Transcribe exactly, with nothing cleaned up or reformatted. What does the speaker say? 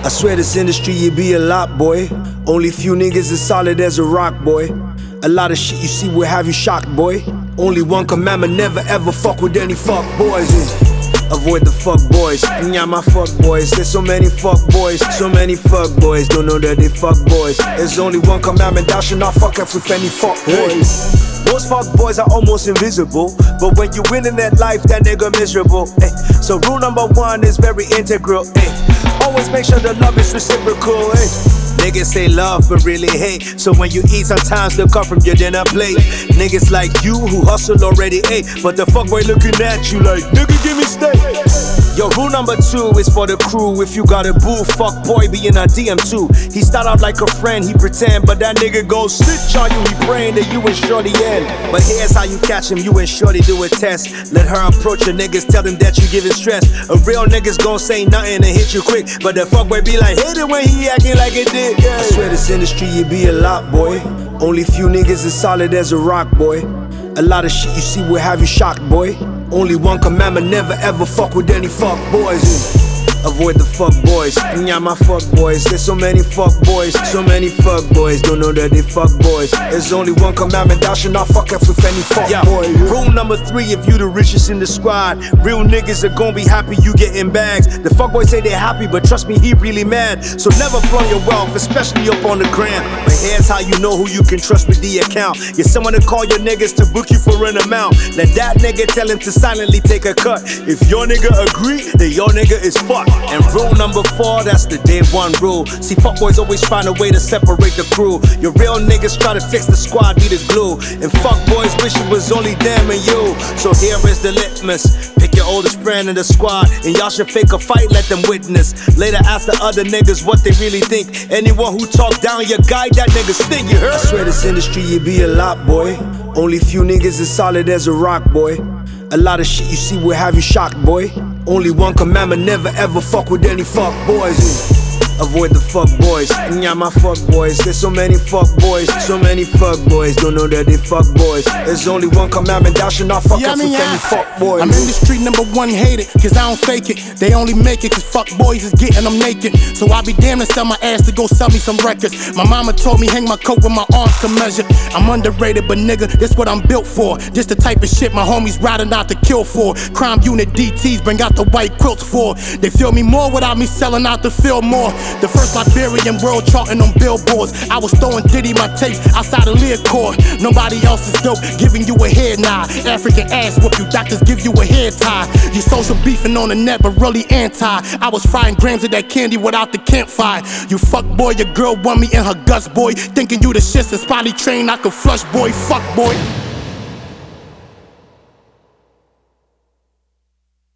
I swear this industry, you be a lot, boy. Only few niggas as solid as a rock, boy. A lot of shit you see will have you shocked, boy. Only one commandment, never ever fuck with any fuck boys. Avoid the fuck boys, yeah, my fuck boys. There's so many fuck boys, so many fuck boys. Don't know that they fuck boys. There's only one commandment, thou shalt not fuck up with any fuck boys. Most fuck boys are almost invisible, but when you win in that life, that nigga miserable. Ay. So rule number one is very integral. Ay. Always make sure the love is reciprocal. Ay. Niggas say love but really hate, so when you eat sometimes they'll come from your dinner plate. Niggas like you who hustle already ate, but the fuckboy looking at you like, nigga give me steak. Yo, rule number two is for the crew. If you got a boo, fuck boy be in a D M too. He start out like a friend, he pretend, but that nigga go snitch on you. He praying that you and shorty end. But here's how you catch him, you and shorty do a test. Let her approach your niggas, tell them that you giving stress. A real nigga's gon' say nothing and hit you quick, but the fuckboy be like, hit it when he acting like it did. Yeah. I swear this industry, you be a lot, boy. Only few niggas as solid as a rock, boy. A lot of shit you see will have you shocked, boy. Only one commandment, never ever fuck with any fuck boys. Avoid the fuck boys, yeah, my fuck boys. There's so many fuck boys, so many fuck boys. Don't know that they fuck boys. There's only one commandment, thou shalt not fuck up with any fuck yeah. boy. Yeah. Rule number three, if you the richest in the squad, real niggas are gon' be happy you getting bags. The fuck boys say they happy, but trust me, he really mad. So never flaunt your wealth, especially up on the gram. But here's how you know who you can trust with the account. Get someone to call your niggas to book you for an amount. Let that nigga tell him to silently take a cut. If your nigga agree, then your nigga is fucked. And rule number four, that's the day one rule. See, fuckboys always find a way to separate the crew. Your real niggas try to fix the squad, be the glue. And fuckboys wish it was only them and you. So here is the litmus. Pick your oldest friend in the squad, and y'all should fake a fight, let them witness. Later ask the other niggas what they really think. Anyone who talk down your guy, that nigga stink, you heard? I swear this industry, you be a lot, boy. Only few niggas as solid as a rock, boy. A lot of shit you see will have you shocked, boy. Only one commandment, never ever fuck with any fuck boys. Avoid the fuck boys, yeah, my fuck boys. There's so many fuck boys, so many fuck boys. Don't know that they fuck boys. There's only one commandment, thou shalt not fuck yeah, up I mean, with yeah. any fuck boy. I'm in the street number one hated, cause I don't fake it. They only make it cause fuck boys is getting them naked. So I be damn to sell my ass to go sell me some records. My mama told me hang my coat where my arms can measure. I'm underrated, but nigga, this what I'm built for. This the type of shit my homies riding out to kill for. Crime unit D Ts bring out the white quilts for. They feel me more without me selling out to feel more. The first Liberian world charting on billboards. I was throwing Diddy my tapes outside of Learcore. Nobody else is dope, giving you a head nod. African ass whoop you, doctors give you a hair tie. You social beefing on the net, but really anti. I was frying grams of that candy without the campfire. You fuck boy, your girl want me in her guts, boy. Thinking you the shit since potty train, I could flush, boy. Fuck boy.